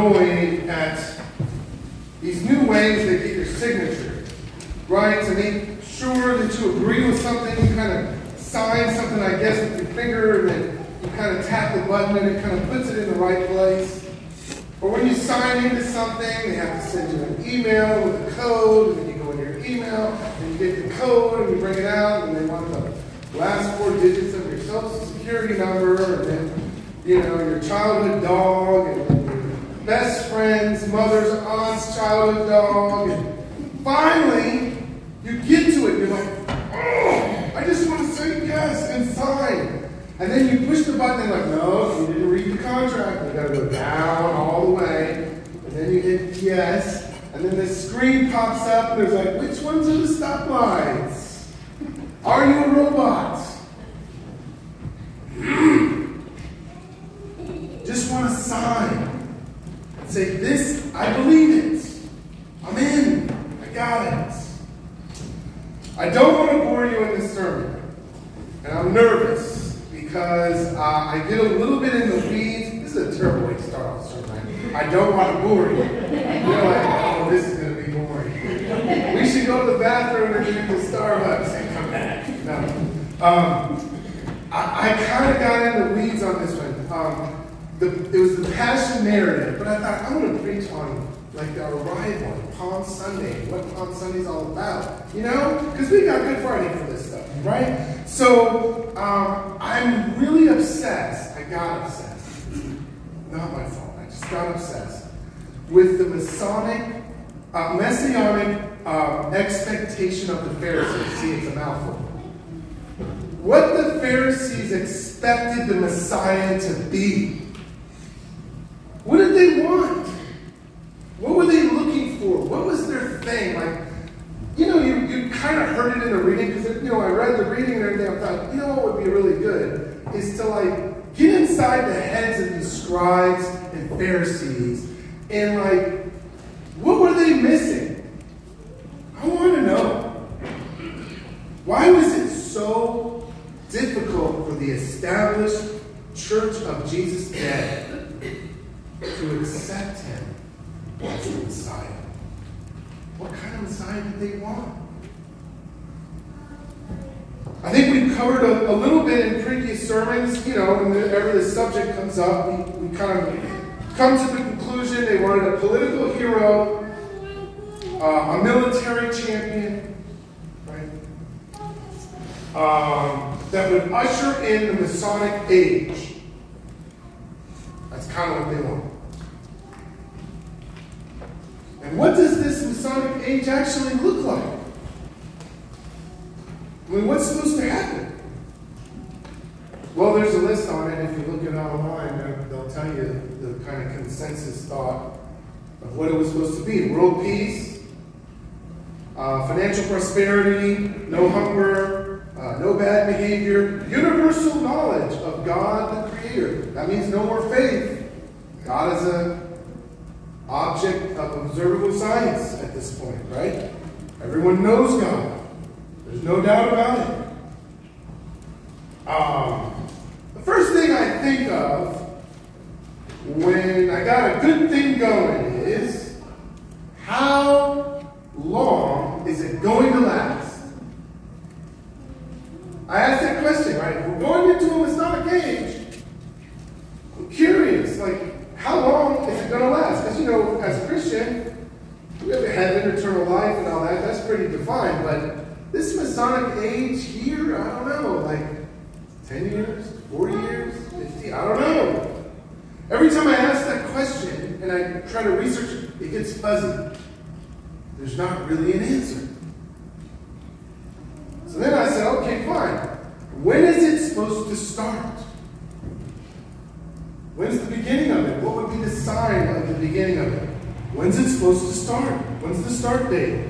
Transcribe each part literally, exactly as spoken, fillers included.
annoyed at these new ways they get your signature, right? To make sure that you agree with something, you kind of sign something, I guess, with your finger, and then you kind of tap the button and it kind of puts it in the right place. Or when you sign into something, they have to send you an email with a code, and then you go into your email, and you get the code, and you bring it out, and they want the last four digits of your social security number, and then, you know, your childhood dog, and your best friend's mother's aunt's childhood dog, and finally, you get to it, you're like, oh, I just want to say yes and sign. And then you push the button and like, no, you didn't read the contract. You gotta go down all the way. And then you hit yes. And then the screen pops up and there's like, which ones are the stop lines? Are you a robot? Just want to sign and say, this, I believe it. I'm in. I got it. I don't want to bore you in this sermon. And I'm nervous. Because uh, I get a little bit in the weeds. This is a terrible way to start off the sermon. I don't want to bore you. You're like, oh, this is going to be boring. We should go to the bathroom and drink the Starbucks and come back. No. Um, I, I kind of got in the weeds on this one. Um, the, it was the Passion narrative, but I thought, I'm going to preach on like the arrival on Palm Sunday, what Palm Sunday's all about. You know? Because we got Good Friday for this stuff, right? So, um, I'm really obsessed. I got obsessed. Not my fault. I just got obsessed with the Masonic, uh, Messianic uh, expectation of the Pharisees. See, it's a mouthful. What the Pharisees expected the Messiah to be. What did they want? What were they looking for? What was their thing? Like, you know, you, you kind of heard it in the reading, because, you know, I read the reading and everything, I thought, you know what would be really good is to, like, get inside the heads of these scribes and Pharisees, and, like, what were they missing? I want to know. Why was it so difficult for the established Church of Jesus Dead to accept him as the Messiah? What kind of Messiah did they want? I think we've covered a, a little bit in previous sermons. You know, whenever this subject comes up, we, we kind of come to the conclusion they wanted a political hero, uh, a military champion, right? Um, that would usher in the Masonic age. That's kind of what they want. And what does this Masonic age actually look like? I mean, what's supposed to happen? Well, there's a list on it. If you look it online, they'll tell you the kind of consensus thought of what it was supposed to be. World peace, uh, financial prosperity, no hunger, uh, no bad behavior, universal knowledge of God the Creator. That means no more faith. God is a object of observable science at this point, right? Everyone knows God. There's no doubt about it. Um, the first thing I think of when I got a good thing going is, how long is it going to last? I asked that question, right? We're going into a Masonic age. I'm curious, like, how long is it going to last? Because, you know, as a Christian, we have heaven, eternal life, and all that. That's pretty defined. But this Masonic age here, I don't know, like ten years, forty years, fifty, I don't know. Every time I ask that question and I try to research it, it gets fuzzy. There's not really an answer. So then I said, okay, fine. When is it supposed to start? When's the beginning of it? What would be the sign of the beginning of it? When's it supposed to start? When's the start date?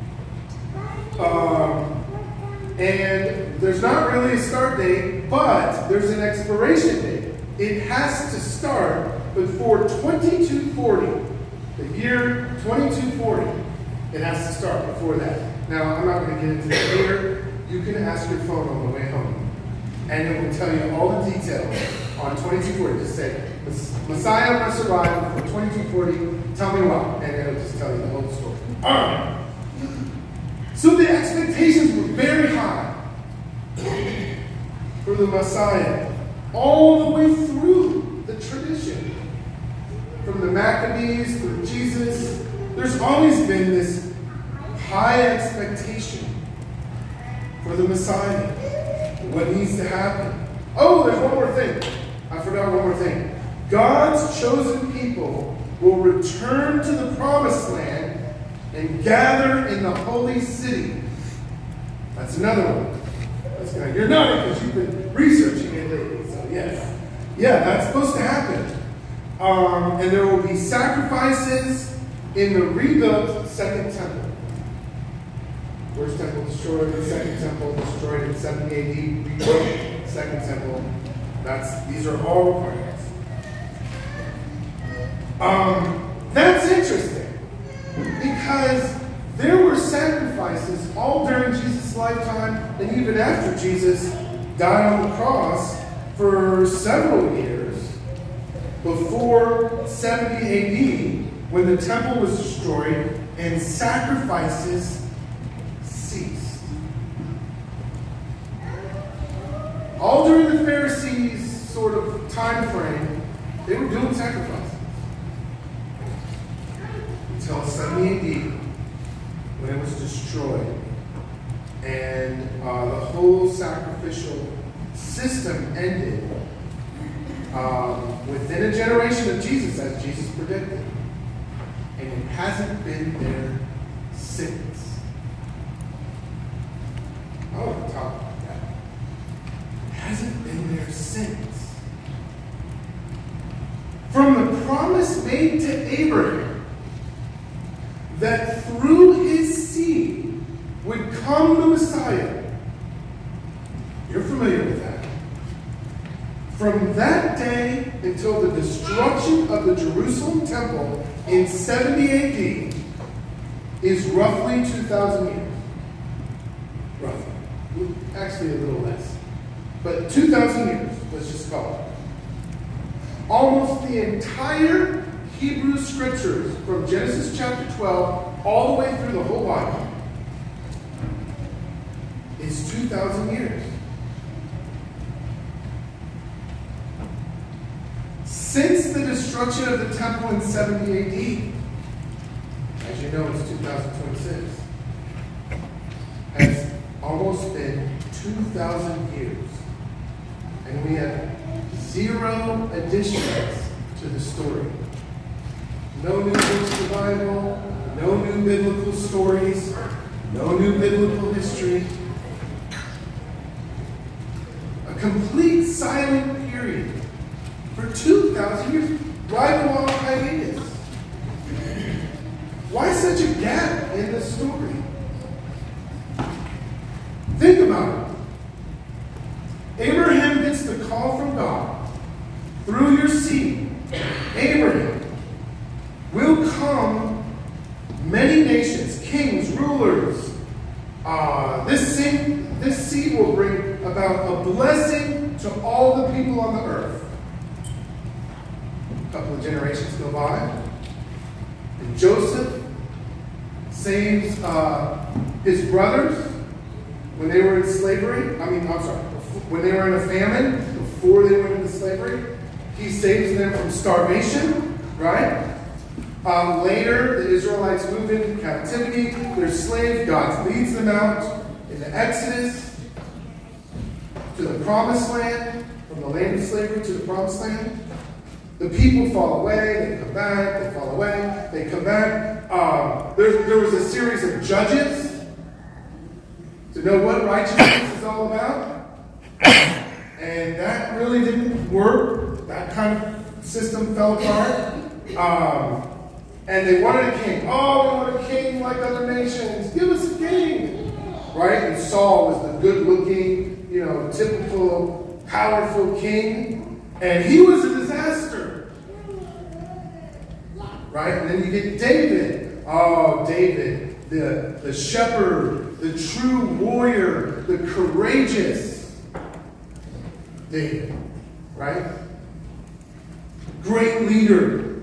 Um, and there's not really a start date, but there's an expiration date. It has to start before twenty-two forty. The year twenty-two forty. It has to start before that. Now, I'm not going to get into that here. You can ask your phone on the way home, and it will tell you all the details on twenty-two forty. Just say, Messiah must arrive before twenty-two forty. Tell me why. And it'll just tell you the whole story. All right. So the expectations were very high for the Messiah, all the way through the tradition. From the Maccabees through Jesus, there's always been this high expectation for the Messiah, what needs to happen. Oh, there's one more thing. I forgot one more thing. God's chosen people will return to the promised land and gather in the holy city. That's another one. That's gonna, you're nodding because you've been researching it lately. So yes. Yeah, that's supposed to happen. Um, and there will be sacrifices in the rebuilt Second Temple. First temple destroyed, the Second Temple destroyed in seventy A D, rebuilt Second Temple. That's, these are all requirements. Um, that's interesting because there were sacrifices all during Jesus' lifetime and even after Jesus died on the cross for several years before seventy A D when the temple was destroyed and sacrifices ceased. All during the Pharisees' sort of time frame, they were doing sacrifices. Until seventy A D, when it was destroyed. And uh, the whole sacrificial system ended um, within a generation of Jesus, as Jesus predicted. And it hasn't been there since. I want to talk about that. It hasn't been there since. From the promise made to Abraham, that through his seed would come the Messiah. You're familiar with that. From that day until the destruction of the Jerusalem temple in seventy A D is roughly two thousand years. Roughly. Actually a little less. But two thousand years, let's just call it. Almost the entire Hebrew scriptures from Genesis chapter twelve all the way through the whole Bible is two thousand years. Since the destruction of the temple in seventy A D, as you know, it's two thousand twenty-six, has almost been two thousand years. And we have zero additions to the story. No new books of the Bible, no new biblical stories, no new biblical history. A complete silent period for two thousand years. Why the long hiatus? Why such a gap in the story? Think about it. Abraham gets the call from God through your seed. Abraham will come many nations, kings, rulers. Uh, this, seed, this seed will bring about a blessing to all the people on the earth. A couple of generations go by, and Joseph saves uh, his brothers when they were in slavery. I mean, I'm sorry, when they were in a famine, before they went into slavery. He saves them from starvation, right? Um, later, the Israelites move into captivity. They're slaves. God leads them out in the Exodus to the promised land, from the land of slavery to the promised land. The people fall away. They come back. They fall away. They come back. Um, there, there was a series of judges to know what righteousness is all about. And that really didn't work. That kind of system fell apart. Um, and they wanted a king. Oh, we want a king like other nations. Give us a king. Right? And Saul was the good-looking, you know, typical, powerful king. And he was a disaster. Right? And then you get David. Oh, David, the, the shepherd, the true warrior, the courageous David. Right? great leader,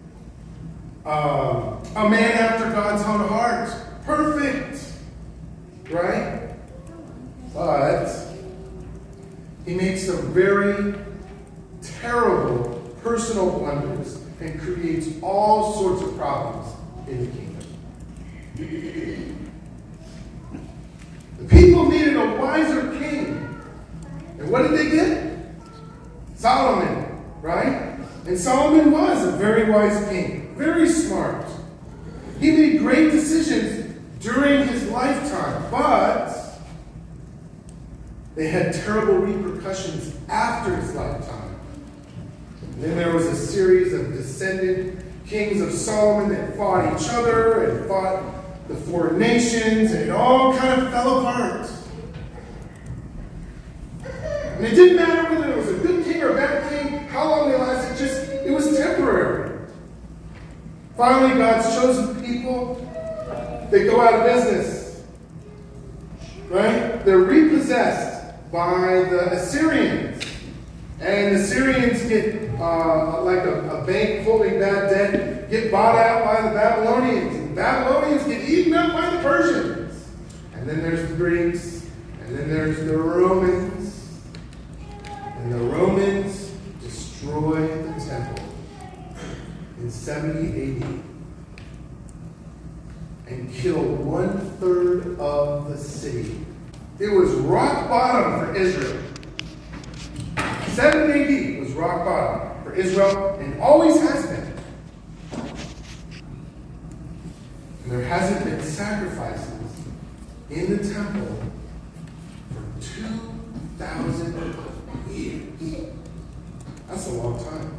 uh, a man after God's own heart, perfect, right? But he makes some very terrible personal blunders and creates all sorts of problems in the kingdom. The people needed a wiser king. And what did they get? Solomon, right? And Solomon was a very wise king, very smart. He made great decisions during his lifetime, but they had terrible repercussions after his lifetime. And then there was a series of descendant kings of Solomon that fought each other and fought the foreign nations, and it all kind of fell apart. And it didn't matter whether it was a good king or a bad king, how long they lasted, just, it was temporary. Finally, God's chosen people, they go out of business. Right? They're repossessed by the Assyrians. And the Assyrians get, uh, like a, a bank holding bad debt, get bought out by the Babylonians. And the Babylonians get eaten up by the Persians. And then there's the Greeks. And then there's the Romans. And the Romans destroy the temple in seventy A D and kill one third of the city. It was rock bottom for Israel. seventy A D was rock bottom for Israel and always has been. And there hasn't been sacrifices in the temple for two thousand years. That's a long time.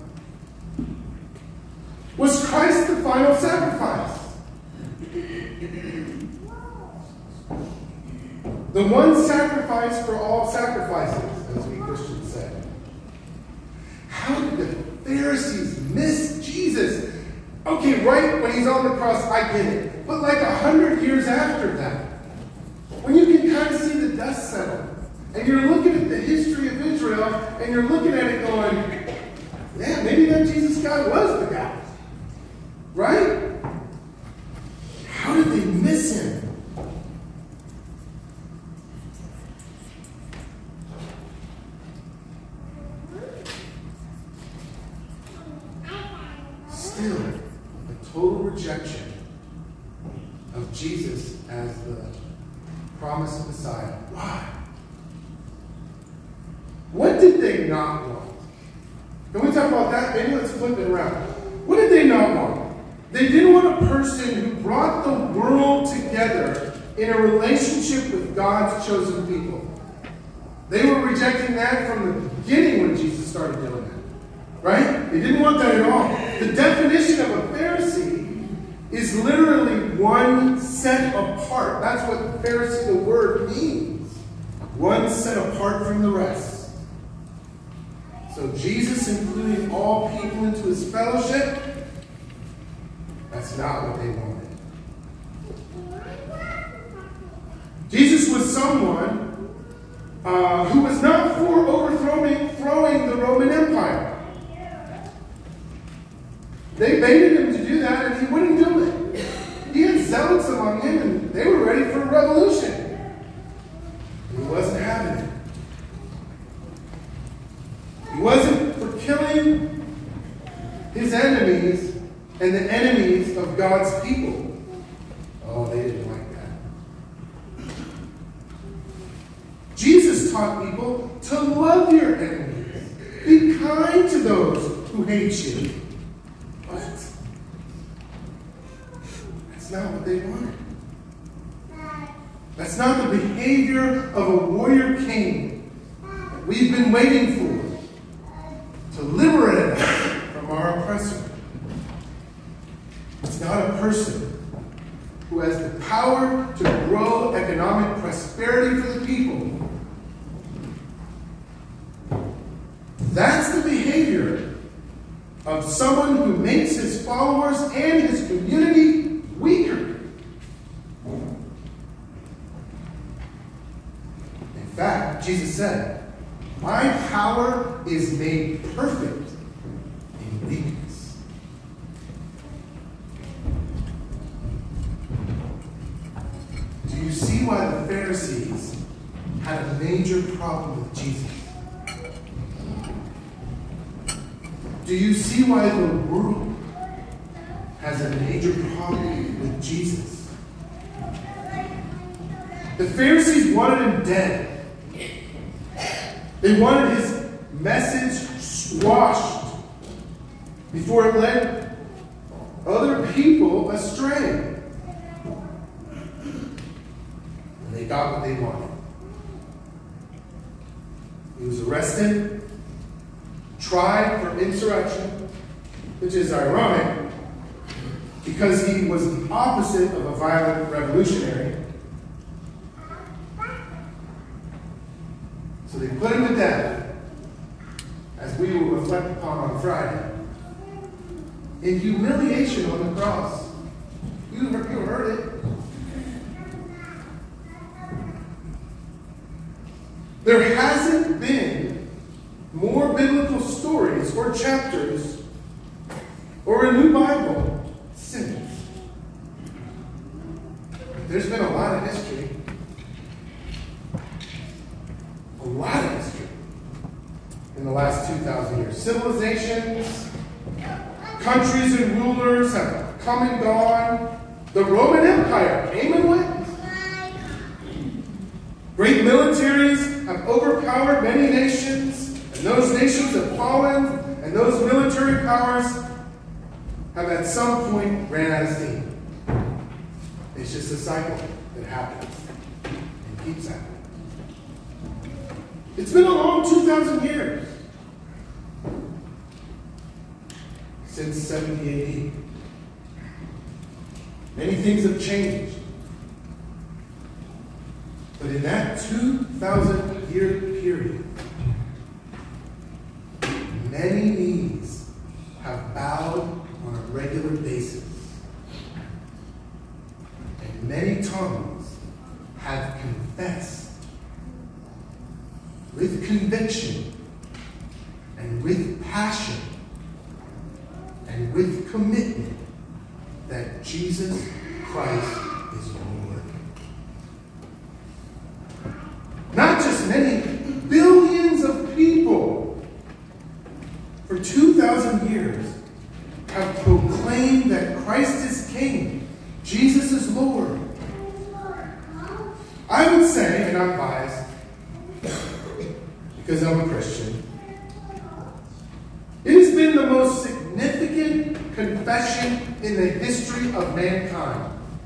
Was Christ the final sacrifice? The one sacrifice for all sacrifices, as we Christians say. How did the Pharisees miss Jesus? Okay, right when he's on the cross, I get it. But like a hundred years after that, when you can kind of see the dust settle, and you're looking at the history of Israel, and you're looking at it going, yeah, maybe that Jesus guy was the guy. Right? How did they miss him? Still, a total rejection of Jesus as the promised Messiah. Why? What did they not want? Can we talk about that? Maybe let's flip it around. What did they not want? They didn't want a person who brought the world together in a relationship with God's chosen people. They were rejecting that from the beginning when Jesus started doing that. Right? They didn't want that at all. The definition of a Pharisee is literally one set apart. That's what Pharisee, the word, means. One set apart from the rest. So Jesus including all people into his fellowship, that's not what they wanted. Jesus was someone uh, who was not for overthrowing throwing the Roman Empire. They baited him to do that, and he wouldn't do it. He had zealots among him, and they were ready for a revolution. He wasn't having it. He wasn't for killing his enemies and the enemies of God's people. Oh, they didn't like that. Jesus taught people to love your enemies. Be kind to those who hate you. What? That's not what they wanted. That's not the behavior of a warrior king that we've been waiting for to liberate us from our oppressor. It's not a person who has the power to grow economic prosperity for the people. That's the behavior of someone who makes his followers and his community weaker. In fact, Jesus said, my power is made perfect in major problem with Jesus? Do you see why the world has a major problem with Jesus? The Pharisees wanted him dead. They wanted his message squashed before it led other people astray. And they got what they wanted. He was arrested, tried for insurrection, which is ironic because he was the opposite of a violent revolutionary. So they put him to death, as we will reflect upon on Friday, in humiliation on the cross. You heard it. There hasn't been more biblical stories or chapters or a new Bible since. There's been a lot of history. A lot of history in the last two thousand years. Civilizations, countries and rulers have come and gone. The Roman Empire came and went. Great militaries have overpowered many nations, and those nations have fallen, and those military powers have at some point ran out of steam. It's just a cycle that happens and keeps happening. It's been a long two thousand years since seventy A D. Many things have changed. But in that two thousand year period, many knees have bowed on a regular basis. And many tongues have confessed with conviction and with passion and with commitment that Jesus Christ is Lord. Not just many, billions of people for two thousand years have proclaimed that Christ is King, Jesus is Lord. I would say, and I'm biased because I'm a Christian, it has been the most significant confession in the history of mankind.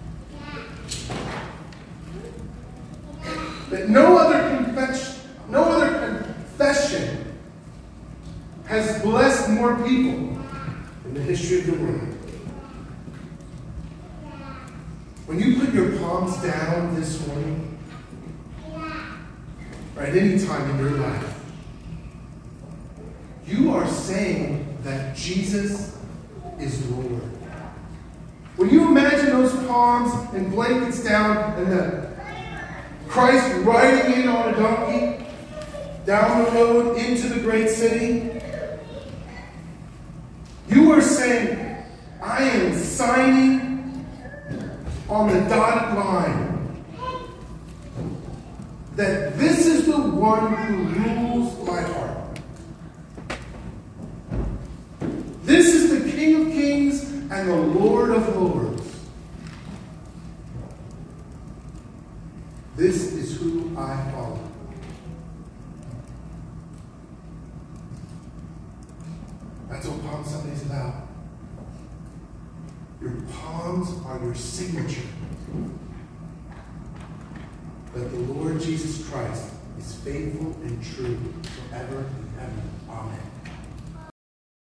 That no other confession, no other confession has blessed more people in the history of the world. When you put your palms down this morning, or at any time in your life, you are saying that Jesus is Lord. When you imagine those palms and blankets down and the Christ riding in on a donkey down the road into the great city, you are saying, I am signing on the dotted line that this is the one who rules my heart. This is the King of Kings and the Lord of Lords. This is who I follow. That's what Palm Sunday is about. Your palms are your signature that the Lord Jesus Christ is faithful and true forever and ever. Amen.